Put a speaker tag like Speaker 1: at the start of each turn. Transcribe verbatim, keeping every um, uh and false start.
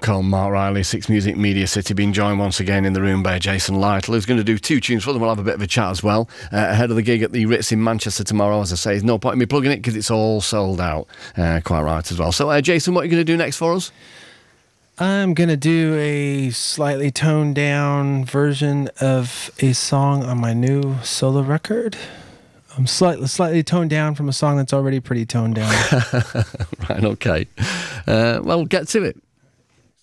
Speaker 1: called Mark Riley, Six Music Media City, being joined once again in the room by Jason Lytle, who's going to do two tunes for them. We'll have a bit of a chat as well uh, ahead of the gig at the Ritz in Manchester tomorrow. As I say, there's no point in me plugging it because it's all sold out. Uh, quite right as well. So, uh, Jason, what are you going to do next for us?
Speaker 2: I'm going to do a slightly toned down version of a song on my new solo record. I'm slightly, slightly toned down from a song that's already pretty toned down.
Speaker 1: Right, okay. Uh, well, get to it.